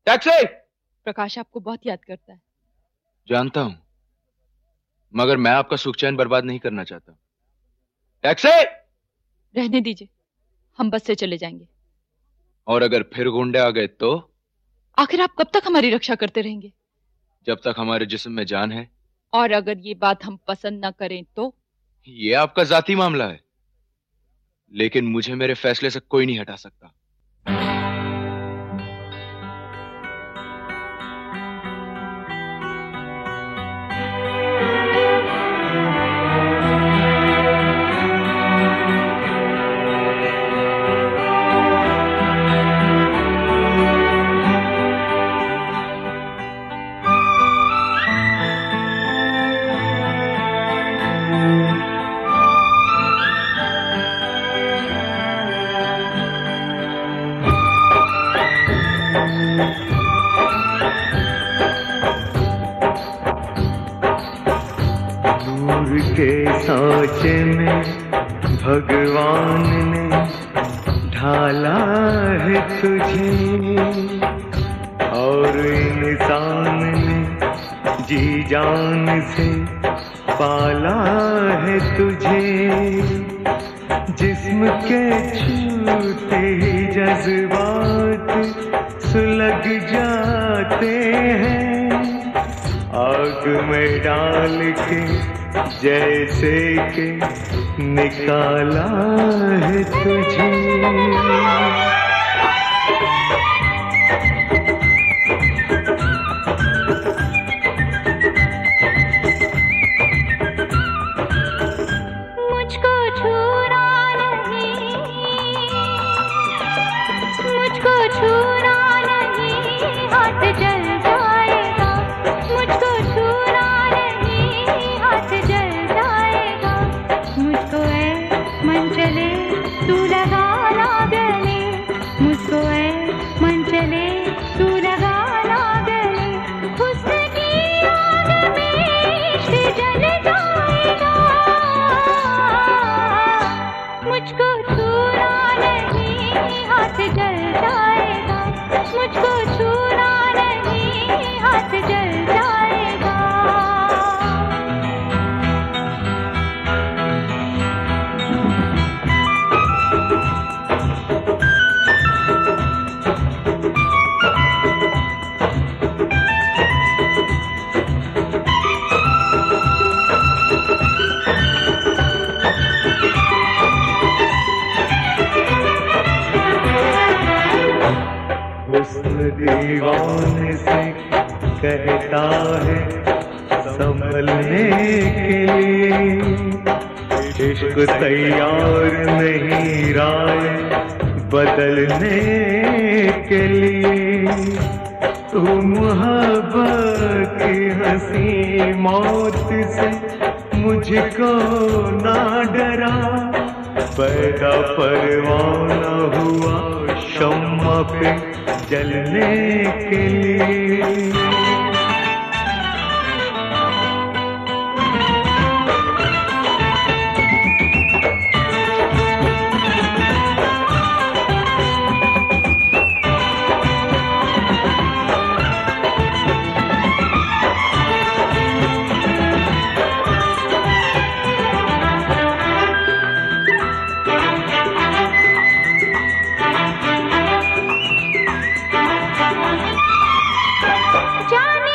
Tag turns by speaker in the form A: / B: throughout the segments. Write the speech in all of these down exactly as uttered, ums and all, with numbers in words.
A: Taxi!
B: प्रकाश आपको बहुत याद करता है।
A: जानता हूं, मगर मैं आपका सुख चैन बर्बाद नहीं करना चाहता। टैक्सी!
B: रहने दीजिए, हम बस से चले जाएंगे।
A: और अगर फिर गुंडे आ गए तो?
B: आखिर आप कब तक हमारी रक्षा करते रहेंगे?
A: जब तक हमारे जिस्म में जान है।
B: और अगर ये बात हम पसंद न करें तो?
A: ये आपका जाती मामला है, लेकिन मुझे मेरे फैसले से कोई नहीं हटा सकता।
C: के सांचे में भगवान ने ढाला है तुझे, और इंसान ने जी जान से पाला है तुझे। जिस्म के छूते ही जज्बात सुलग जाते हैं, आग में डाल के जैसे कि निकाला है तुझे।
D: मुझको छूना नहीं, मुझको छूना नहीं, हाथ जल जाएगा। मुझको छूना नहीं, हाथ जल जाएगा। मुझको ऐ मन चले तू लगा ला गले, मुझको ऐ मन चले तू लगा ला गले। हुस्न की आग में इश्क जल जाएगा। मुझको छूना नहीं, हाथ जल जाएगा। मुझको छूना नहीं, हाथ जल जाएगा।
C: हुस्न दीवाने से कहता है संभलने के लिए, इश्क तैयार नहीं राय बदलने के लिए। तू मोहब्बत की हंसी मौत से मुझको ना डरा, पैदा परवाना हुआ शम्मा पे जलने के लिए।
D: जाने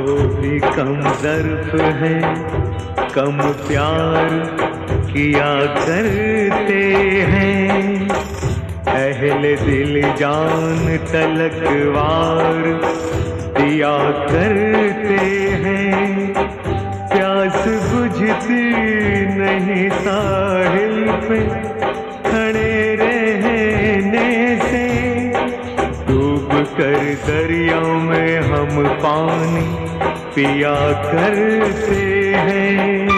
C: जो भी कम ज़र्फ है कम प्यार किया करते हैं, अहले दिल जान तलकवार दिया करते हैं। प्यास बुझती नहीं साहिल पे खड़े रहने से, डूब कर दरिया में हम पानी पिया करते हैं।